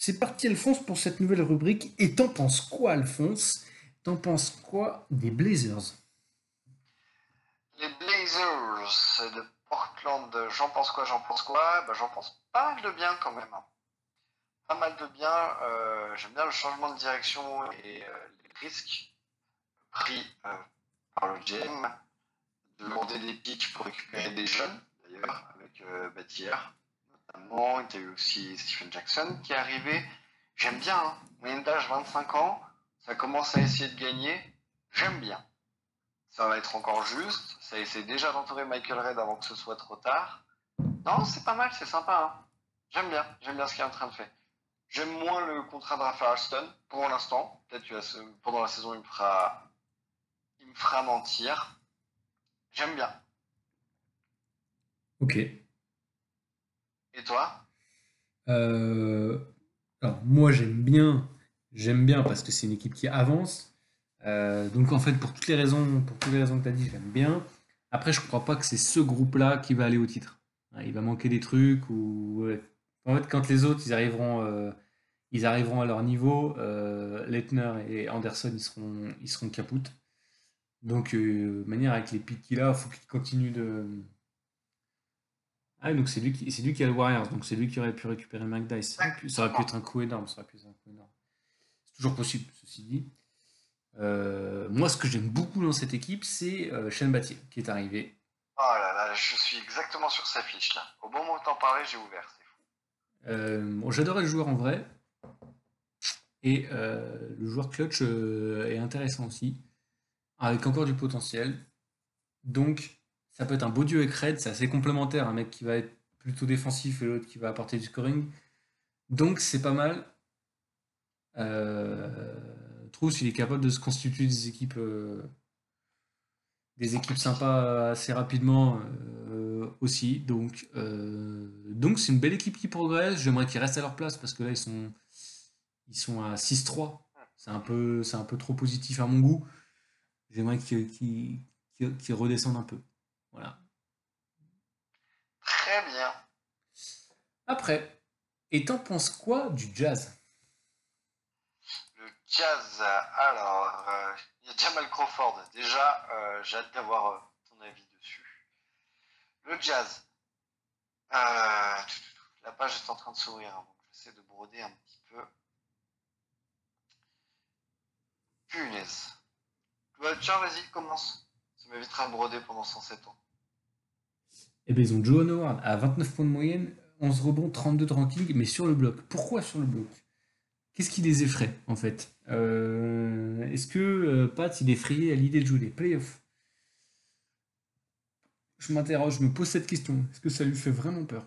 C'est parti, Alphonse, pour cette nouvelle rubrique. Et t'en penses quoi, Alphonse? T'en penses quoi des Blazers? Les Blazers de Portland, j'en pense quoi, j'en pense quoi? Bah, j'en pense pas mal de bien quand même, hein. Pas mal de bien. J'aime bien le changement de direction et les risques pris par le GM. De demander des pics pour récupérer des jeunes, d'ailleurs, avec Batière notamment. Il y a eu aussi Stephen Jackson qui est arrivé. J'aime bien, hein. Moyenne d'âge 25 ans, ça commence à essayer de gagner. J'aime bien. Ça va être encore juste. Ça essaie déjà d'entourer Michael Red avant que ce soit trop tard. Non, c'est pas mal, c'est sympa, hein. J'aime bien ce qu'il est en train de faire. J'aime moins le contrat de Rafa Alston pour l'instant. Peut-être que pendant la saison il me fera mentir. J'aime bien. Ok. Et toi? Euh, alors, moi, j'aime bien parce que c'est une équipe qui avance. Donc, en fait, pour toutes les raisons que tu as dit, j'aime bien. Après, je crois pas que c'est ce groupe-là qui va aller au titre. Ouais, il va manquer des trucs ou ouais. En fait, quand les autres, ils arriveront à leur niveau, Leitner et Anderson, ils seront capoutes. Donc, de manière avec les pics qu'il a, il faut qu'il continue de. Ah, donc c'est lui qui a le Warriors, donc c'est lui qui aurait pu récupérer McDice. Ça aurait pu être un coup énorme, ça aurait pu être un coup énorme. C'est toujours possible, ceci dit. Moi, ce que j'aime beaucoup dans cette équipe, c'est Shane Battier qui est arrivé. Oh là là, je suis exactement sur sa fiche là. Au bon moment de t'en parler, j'ai ouvert, c'est fou. Bon, j'adorais le joueur en vrai, et le joueur clutch est intéressant aussi, avec encore du potentiel. Donc, ça peut être un beau duo avec Red, c'est assez complémentaire, un mec qui va être plutôt défensif et l'autre qui va apporter du scoring. Donc, c'est pas mal. Trousse, il est capable de se constituer des équipes Compétitif. sympas assez rapidement aussi. Donc c'est une belle équipe qui progresse. J'aimerais qu'ils restent à leur place parce que là, ils sont à 6-3. C'est un peu trop positif à mon goût. J'aimerais qu'ils redescendent un peu. Voilà. Très bien. Après, et t'en penses quoi du Jazz? Le Jazz, alors, il y a Jamal Crawford. Déjà, j'ai hâte d'avoir ton avis dessus. Le Jazz, euh, la page est en train de s'ouvrir, hein, donc j'essaie de broder un petit peu. Punaise. Tiens, vas-y, commence. Ça m'évitera de broder pendant 107 ans. Eh bien, ils ont Joe Howard à 29 points de moyenne, 11 rebonds, 32 de ranking, mais sur le bloc. Pourquoi sur le bloc? Qu'est-ce qui les effraie, en fait? Est-ce que Pat, il est effrayé à l'idée de jouer les playoffs? Je m'interroge, je me pose cette question. Est-ce que ça lui fait vraiment peur?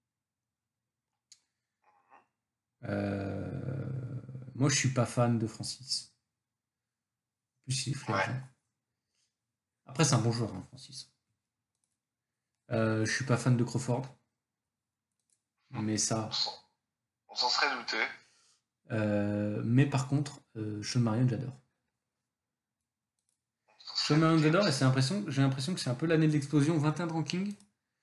Moi, je suis pas fan de Francis. En plus, il est Ouais, flamboyant. Après, c'est un bon joueur, hein, Francis. Je suis pas fan de Crawford, mais on ça. s'en, on s'en serait douté. Mais par contre, Sean Marion, j'adore. On s'en Sean serait Marion, douté j'adore, et aussi. j'ai l'impression que c'est un peu l'année de l'explosion. 21 de ranking.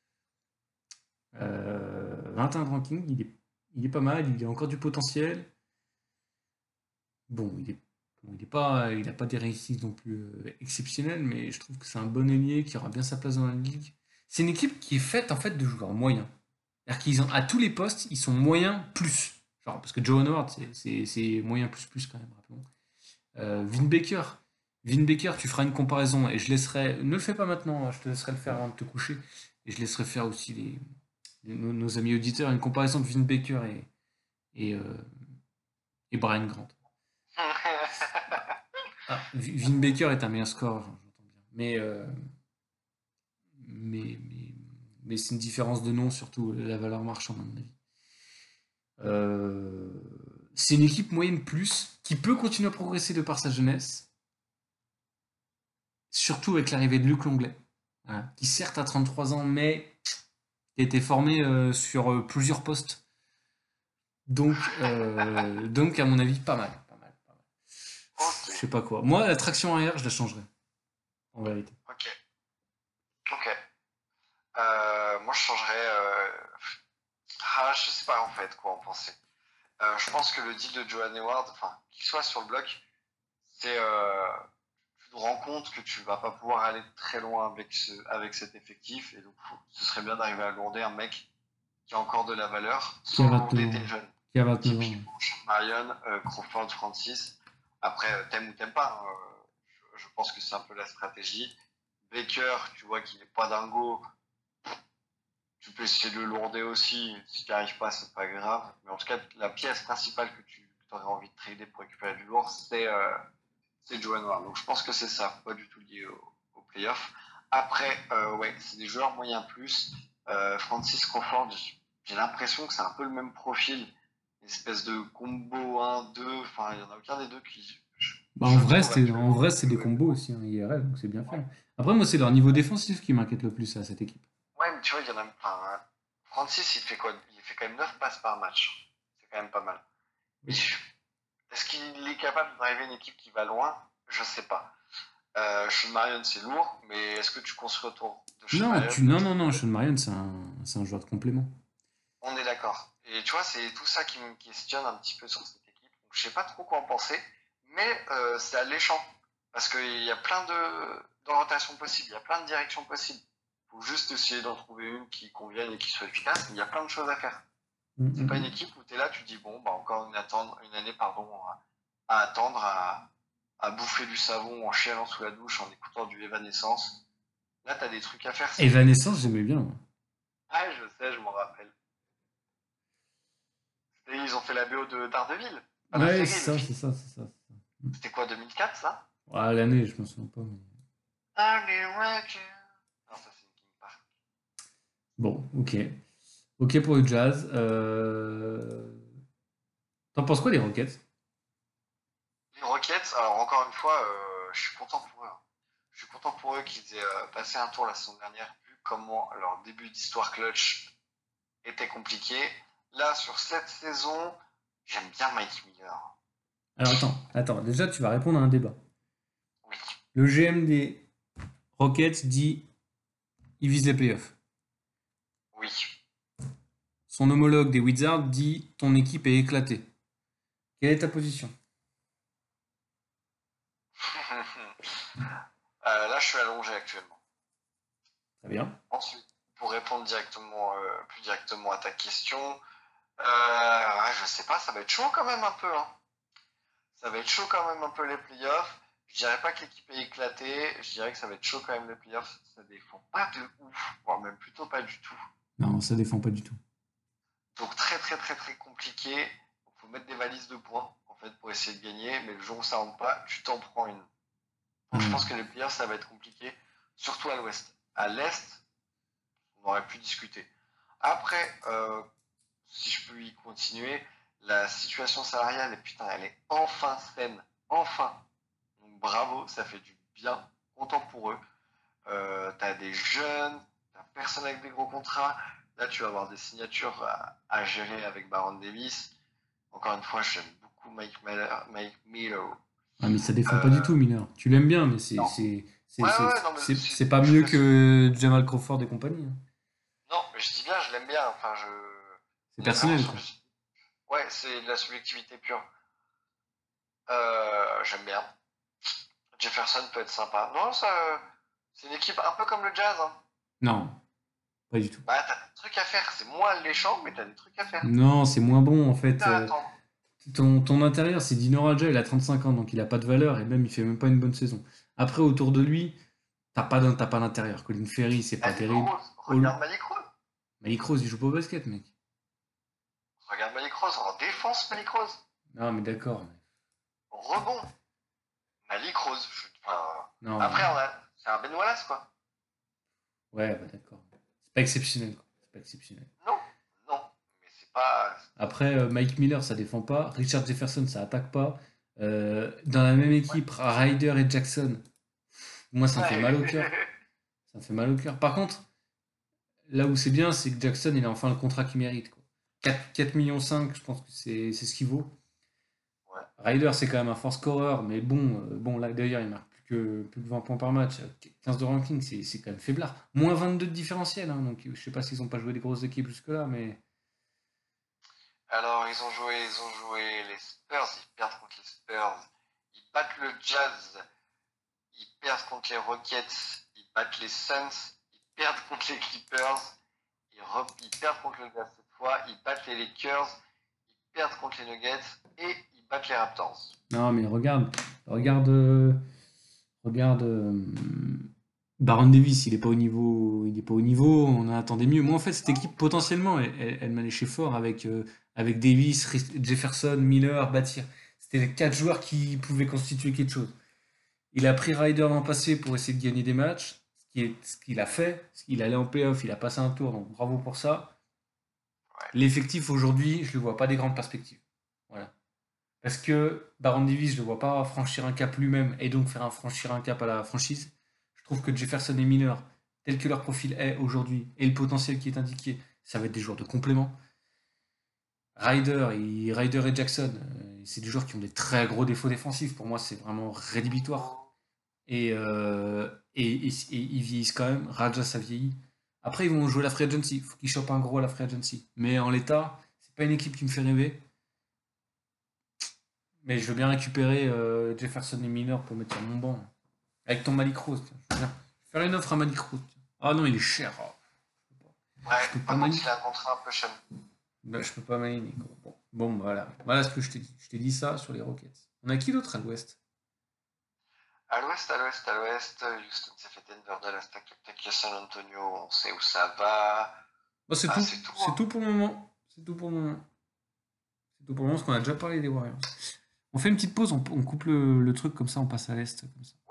21 de ranking, il est pas mal, il a encore du potentiel. Bon, il a pas des réussites non plus exceptionnelles, mais je trouve que c'est un bon ailier qui aura bien sa place dans la ligue. C'est une équipe qui est faite en fait de joueurs moyens. C'est-à-dire qu'ils ont à tous les postes, ils sont moyens plus. Genre, parce que Joe Howard, c'est moyen plus plus quand même, rappelons. Vin Baker. Vin Baker, tu feras une comparaison et je laisserai. Ne le fais pas maintenant, hein, je te laisserai le faire avant de te coucher. Et je laisserai faire aussi nos amis auditeurs une comparaison de Vin Baker et, euh, et Brian Grant. Bah, Vin Baker est un meilleur score, j'entends bien. Mais c'est une différence de nom, surtout. La valeur marchande, à mon avis. Euh, c'est une équipe moyenne plus qui peut continuer à progresser de par sa jeunesse, surtout avec l'arrivée de Luc Longley, voilà, qui certes a 33 ans, mais qui a été formé sur plusieurs postes. Donc, à mon avis, pas mal. Pas mal, pas mal. Ok, Je sais pas quoi. Moi, la traction arrière, je la changerais, en vérité. ok, ok. Moi, je changerais. Je sais pas en fait quoi en penser. Je pense que le deal de Johan Hayward, enfin, qu'il soit sur le bloc, c'est tu te rends compte que tu vas pas pouvoir aller très loin avec cet effectif, et donc ce serait bien d'arriver à lourder un mec qui a encore de la valeur, Qui a sans 29 lourder ans. tes jeunes. Qui a 29 ans. Typiquement, Sean Marion, Crawford, Francis. Après, t'aimes ou t'aimes pas, hein, je pense que c'est un peu la stratégie. Baker, tu vois qu'il n'est pas dingo, tu peux essayer de le lourder aussi. Si tu n'y arrives pas, c'est pas grave. Mais en tout cas, la pièce principale que tu aurais envie de trader pour récupérer du lourd, c'est Joe Noir. Donc je pense que c'est ça, pas du tout lié au playoff. Après, ouais, c'est des joueurs moyens plus. Francis Crawford, j'ai l'impression que c'est un peu le même profil. Une espèce de combo 1-2. Enfin, il n'y en a aucun des deux qui, Bah, je trouve en actuellement. vrai, c'est des combos aussi, hein, IRL, donc c'est bien fait. Après, moi, c'est leur niveau défensif qui m'inquiète le plus à cette équipe. Ouais, mais tu vois, il y en a. Enfin, Francis, il fait quoi? Il fait quand même 9 passes par match. C'est quand même pas mal. Mais Oui. est-ce qu'il est capable de driver une équipe qui va loin? Je sais pas. Sean Marion, c'est lourd, mais est-ce que tu construis autour de Sean Non, Marion? non, non, non, Sean Marion, c'est un joueur de complément. On est d'accord. Et tu vois, c'est tout ça qui me questionne un petit peu sur cette équipe. Donc, je sais pas trop quoi en penser, mais c'est alléchant. Parce qu'il y a plein d'orientations possibles, il y a plein de directions possibles. Il faut juste essayer d'en trouver une qui convienne et qui soit efficace, mais il y a plein de choses à faire. Mm, C'est mm, pas une mm. équipe où tu es là, tu te dis, bon, bah encore une année pardon, à attendre, à bouffer du savon en chialant sous la douche, en écoutant du Evanescence. Là, tu as des trucs à faire, c'est une équipe. Evanescence, j'aimais bien, moi. Ah, je sais, je m'en rappelle. Et ils ont fait la BO de Daredevil. Pas la Ouais, série, c'est le ça, film. c'est ça, c'est ça. C'était quoi, 2004, ça? Ah, l'année, je me souviens pas. Allez, ouais, non, ça, c'est Linkin Park. Bon, ok. Ok pour le Jazz. T'en penses quoi des Rockets? Les Rockets, alors encore une fois, je suis content pour eux, hein. Je suis content pour eux qu'ils aient passé un tour la saison dernière, vu comment leur début d'histoire clutch était compliqué. Là, sur cette saison, j'aime bien Mike Miller. Alors attends, déjà tu vas répondre à un débat. Oui, Le GM des Rockets dit il vise les playoffs. oui. Son homologue des Wizards dit ton équipe est éclatée. Quelle est ta position? Là, je suis allongé actuellement. Très bien. Ensuite, pour répondre directement, plus directement à ta question, je sais pas, ça va être chaud quand même un peu, hein. Ça va être chaud quand même un peu les playoffs. Je dirais pas que l'équipe est éclatée, je dirais que ça va être chaud quand même les playoffs. Ça défend pas de ouf, voire même plutôt pas du tout. Non, ça défend pas du tout. Donc très très très très compliqué. Il faut mettre des valises de points en fait pour essayer de gagner, mais le jour où ça rentre pas, tu t'en prends une. Donc je Ouais. pense que les playoffs ça va être compliqué, surtout à l'ouest. À l'est, on aurait pu discuter. Après, si je peux y continuer, la situation salariale, putain, elle est enfin saine. Enfin. Donc bravo, ça fait du bien. Content pour eux. T'as des jeunes, t'as personne avec des gros contrats. Là, tu vas avoir des signatures à gérer avec Baron Davis. Encore une fois, j'aime beaucoup Mike Miller. Mike Miller. Ah, mais ça défend pas du Euh, tout, Miner. Tu l'aimes bien, mais non. Ouais, ouais, non, mais c'est pas je mieux l'assume. que Jamal Crawford et compagnie, hein. Non, mais je dis bien, je l'aime bien. Enfin, C'est on est vraiment personnel, sur quoi. du. Ouais, c'est de la subjectivité pure. J'aime bien. Jefferson peut être sympa. Non, ça, c'est une équipe un peu comme le Jazz, hein. Non, pas du tout. Bah, t'as des trucs à faire. C'est moins alléchant, mais t'as des trucs à faire. Non, c'est moins bon, en fait. T'as à attendre. Ton intérieur, c'est Dino Radja, il a 35 ans, donc il a pas de valeur, et même, il fait même pas une bonne saison. Après, autour de lui, t'as pas d'intérieur. Colin Ferry, c'est pas Malik terrible. Rose. All- Regarde Malik Rose. Malik Rose, il joue pas au basket, mec. Regarde Malik Rose. En défense, Malik Rose. Non, mais d'accord. Rebond. Malik Rose. Enfin, Non, après, c'est un Ben Wallace, quoi. ouais, bah d'accord. C'est pas exceptionnel, quoi. C'est pas exceptionnel. Non. Non. Mais c'est pas. Après, Mike Miller, ça défend pas. Richard Jefferson, ça attaque pas. Dans la même Ouais. équipe, Ryder et Jackson, moi, ça me fait mal au cœur. Ouais. Ça me fait mal au cœur. Par contre, là où c'est bien, c'est que Jackson, il a enfin le contrat qu'il mérite, quoi. 4 millions 5, je pense que c'est ce qu'il vaut. Ouais. Ryder, c'est quand même un fort scoreur, mais bon là d'ailleurs, il marque plus que 20 points par match. 15 de ranking, c'est quand même faiblard. -22 de différentiel, hein, donc je sais pas s'ils ont pas joué des grosses équipes jusque-là, mais Alors, ils ont joué les Spurs, ils perdent contre les Spurs. Ils battent le Jazz, ils perdent contre les Rockets. Ils battent les Suns, ils perdent contre les Clippers. Ils perdent contre le Jazz cette fois. Ils battent les Lakers, ils perdent contre les Nuggets et ils battent les Raptors. Non, mais regarde, regarde. Baron Davis, il est pas au niveau. On attendait mieux. Moi, en fait, cette équipe potentiellement, elle m'a léché fort avec Davis, Jefferson, Miller, Batir. C'était les quatre joueurs qui pouvaient constituer quelque chose. Il a pris Ryder l'an passé pour essayer de gagner des matchs, ce qu'il a fait. Il allait en playoff, il a passé un tour, donc bravo pour ça. Ouais. L'effectif aujourd'hui, je ne vois pas des grandes perspectives. Voilà. Parce que Baron Davis, je ne le vois pas franchir un cap lui-même et donc franchir un cap à la franchise. Je trouve que Jefferson et Miller, tel que leur profil est aujourd'hui et le potentiel qui est indiqué, ça va être des joueurs de complément. Ryder et Jackson, c'est des joueurs qui ont des très gros défauts défensifs. Pour moi, c'est vraiment rédhibitoire. Et ils vieillissent quand même. Raja, ça vieillit. Après, ils vont jouer la free agency. Il faut qu'ils chopent un gros à la free agency. Mais en l'état, c'est pas une équipe qui me fait rêver. Mais je veux bien récupérer Jefferson et Miller pour mettre sur mon banc. Avec ton Malik Rose. Tiens. Je veux bien faire une offre à Malik Rose. Tiens. Ah non, il est cher. Oh, Ouais, je peux pas par contre, m'aligner. il a un contrat un peu cher. Bah, je peux pas m'aligner. Bon, voilà. Voilà ce que je t'ai dit. Je t'ai dit ça sur les Rockets. On a qui d'autre à l'ouest? À l'ouest, Houston s'est fait Denver, Dallas, tac, tac, tac, San Antonio, on sait où ça va. Bon, c'est Ah, tout. c'est tout, C'est hein. tout pour le moment. C'est tout pour le moment. C'est tout pour le moment parce qu'on a déjà parlé des Warriors. On fait une petite pause, on coupe le truc comme ça, on passe à l'est. Comme ça.